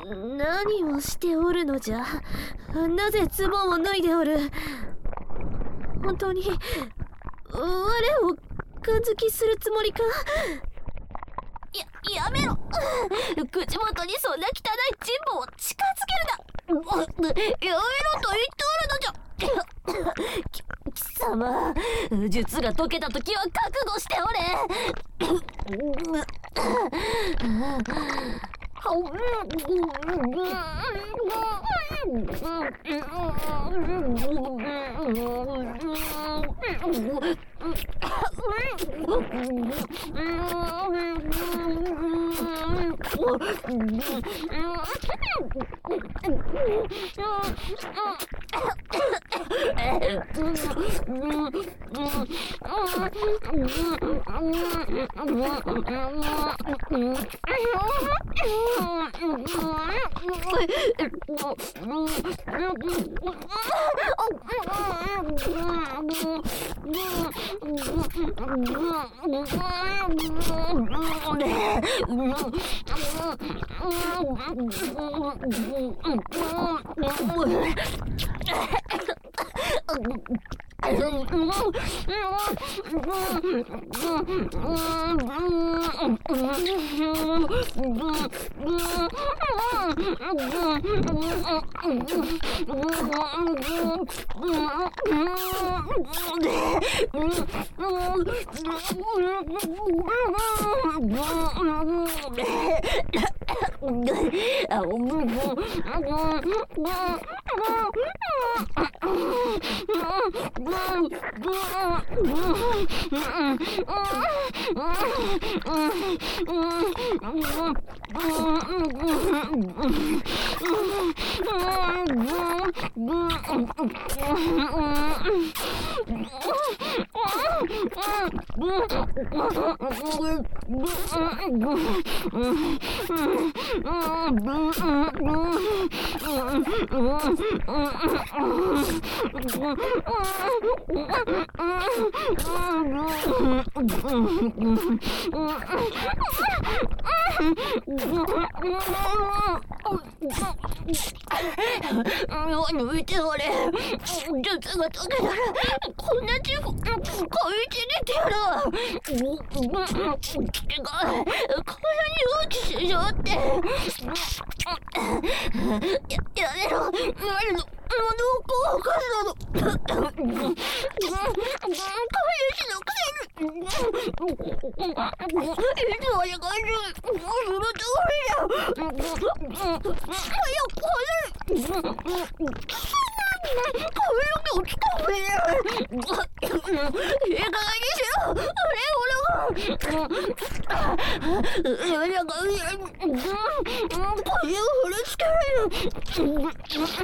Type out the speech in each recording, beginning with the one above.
何をしておるのじゃ。なぜズボンを脱いでおる。本当に我を感づきするつもりか。やめろ。口元にそんな汚いチンポを近づけるな。やめろと言っておるのじゃ。貴様、術が解けた時は覚悟しておれ。抜いておれ。術が解けたらこんなチンコこいちにてやるわ。こんなに大きしようって。やめろ。何の濃厚なの。かゆしのくせに。いつまでかいる。その通りだ。早く髪の毛をつかめ。いい加減にしろ。やめなか髪を振りつけるよ。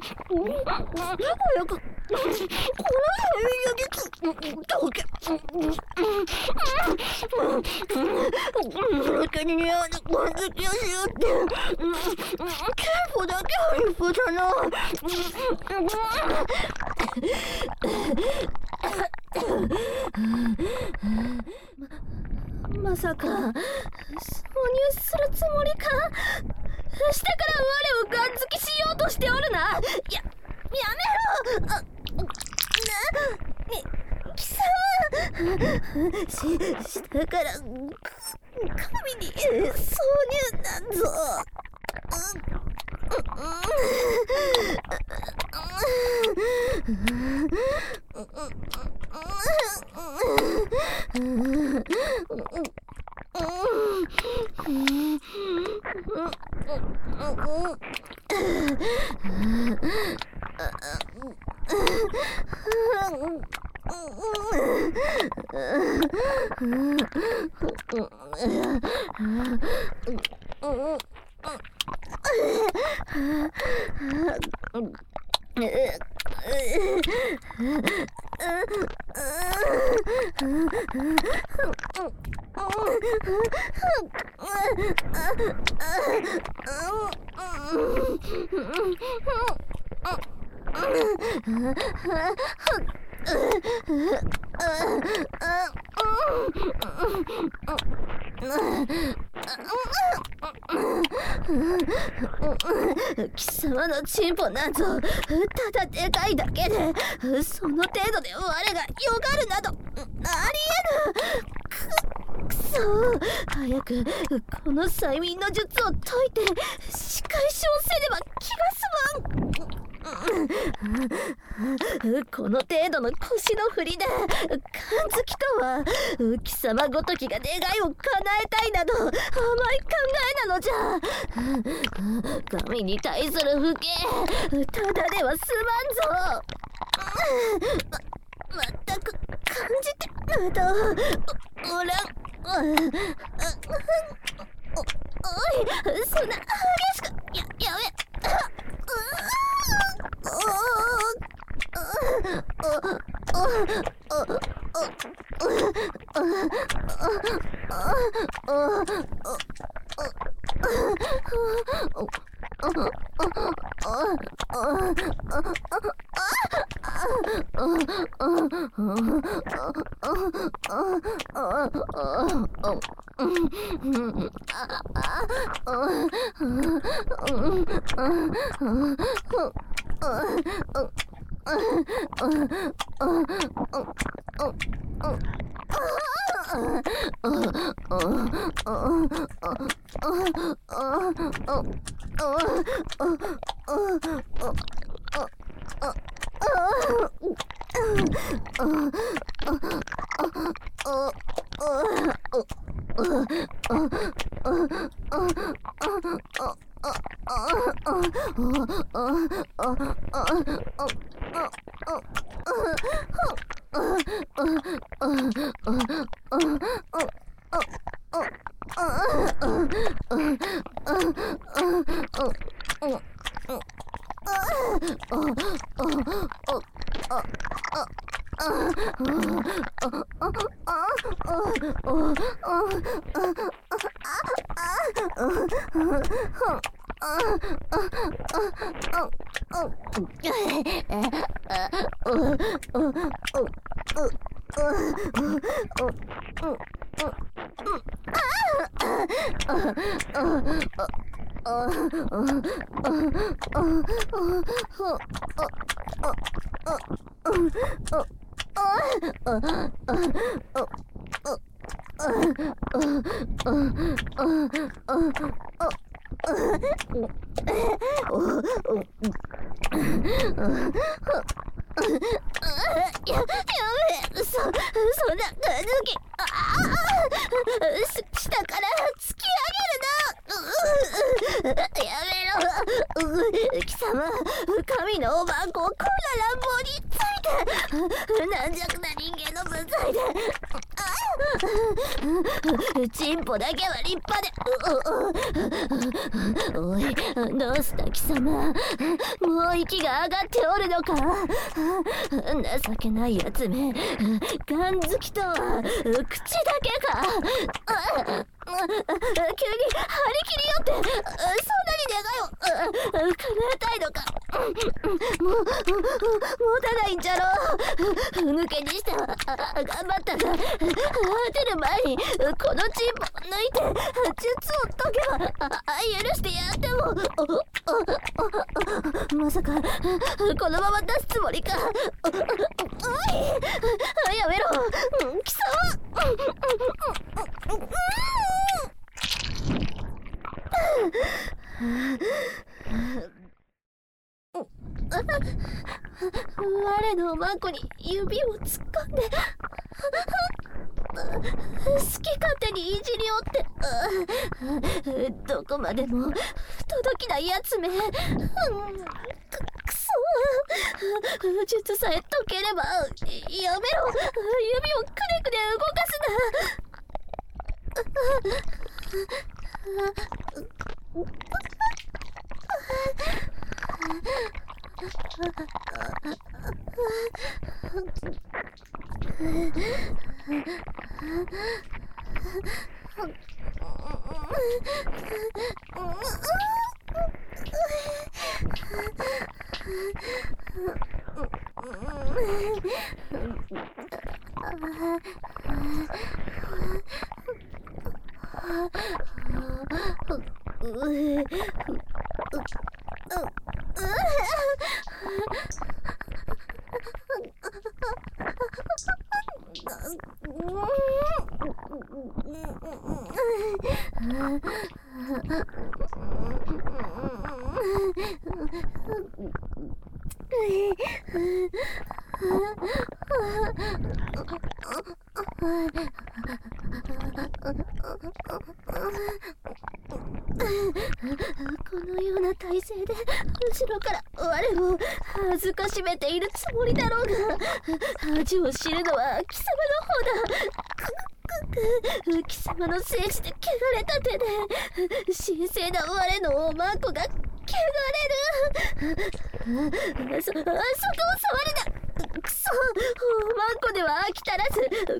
早くこの髪の毛どけ。それけに似合わぬ感づきをしようって。結構だけは立派だな。まさか挿入するつもりか。下から我をガン付きしようとしておるな。やめろ。貴様、下から神に挿入なんぞ。 貴様のチンポなんぞただでかいだけでその程度で我がよがるなどありえぬ。くそ、早くこの催眠の術を解いて仕返しをせねば気が済まん。この程度の腰の振りで感づきとは貴様ごときが願いを叶えたいなど甘い考えなのじゃ。神に対する不敬ただでは済まんぞ。まったく感じてなどおらん。おい、そんな激しくやめ。そんな感じき下から突き上げるな。やめろ。貴様神のお番号こんな乱暴について軟弱な人間の分際でチンポだけは立派でおいどうした貴様もう息が上がっておるのか。情けないやつめガン好きとは口だけか。急に張り切りよってそんなに願いを叶えたいのか。もうたないんじゃろう。抜けにしては頑張ったが出る前にこのチンポ抜いて術を解けば許してやってもまさかこのまま出すつもりか。おいやめろ貴様。我のマコに指を突っ込んで好き勝手にいじりおってどこまでも届きないやつめ。くそ術さえ解ければやめろ。指をくねくね動かすな。 このような体勢で後ろから我を恥ずかしめているつもりだろうが、恥を知るのは貴様の方だ。貴様の聖地で汚れた手で神聖な我のおまんこが汚れる。そこを触るな。くそ、おまんこでは飽き足らず神の肛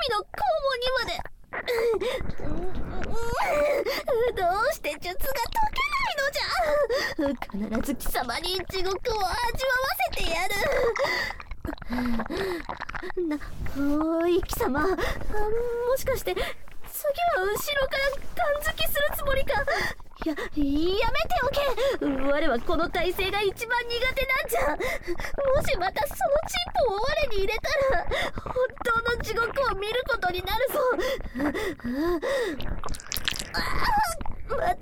門にまで。どうして術が解けないのじゃ。必ず貴様に地獄を味わわせてやる。おい貴様、もしかして次は後ろからガン突きするつもりか。やめておけ。我はこの体勢が一番苦手なんじゃ。もしまたそのチンポを我に入れたら本当の地獄を見ることになるぞ。また貴様やりよ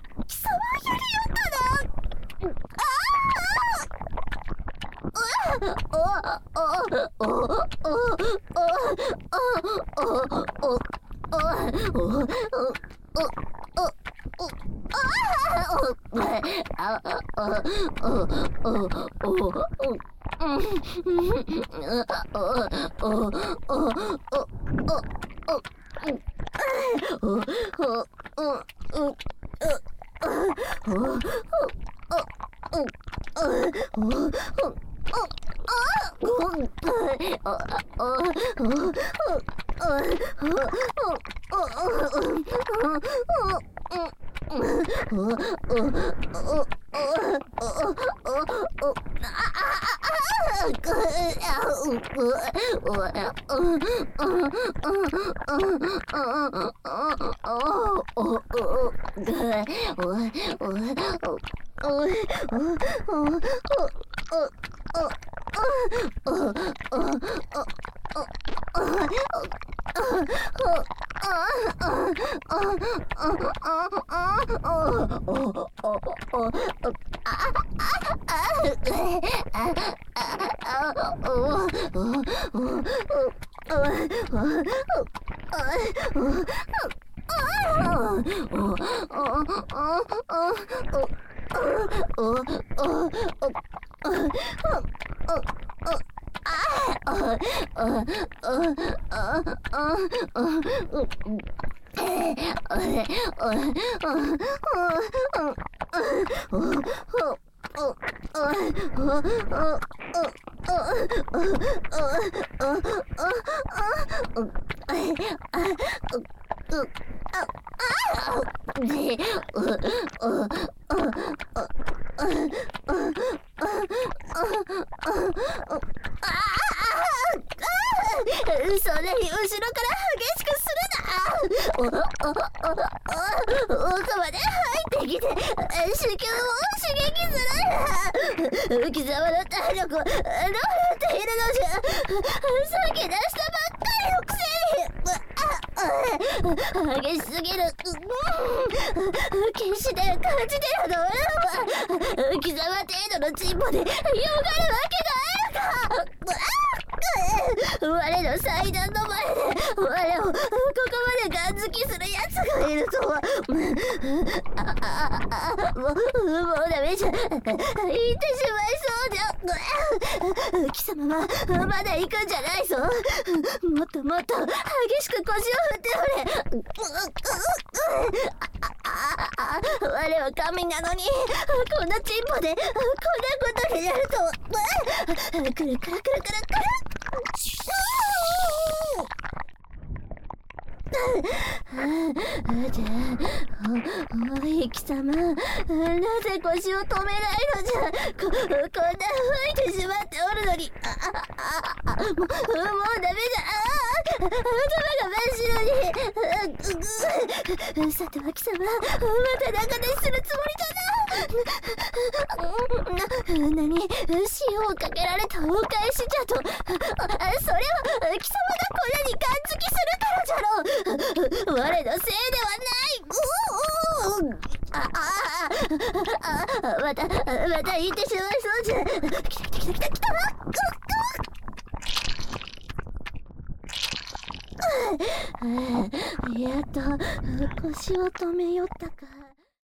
ったな。それに後ろから激しくするな。奥まで入ってきて子宮を刺激するな。貴様の体力どうなっているのじゃ。さっき出したばっかりのくせに激しすぎる。決して感じてるのは貴様程度のチンポでよがるわけがあるか。我の祭壇の前で我をここまでガン突きする奴がいるとは。もうダメじゃ。行ってしまいそうじゃ。貴様はまだ行くんじゃないぞ。もっともっと激しく腰を振っておれ。我は神なのにこんなチンポでこんなことになるとは。くるくるくるくるくる。じゃあ、おい貴様、なぜ腰を止めないのじゃ。こんな吹いてしまっておるのに。もうダメじゃ。 頭が真っ白に。さては貴様、また中でするつもりだな。何、塩をかけられたお返しじゃと。それは貴様がこれに感激するからじゃろう。我のせいではない。また言ってしまいそうじゃ。来た。やっと腰を止めよったか。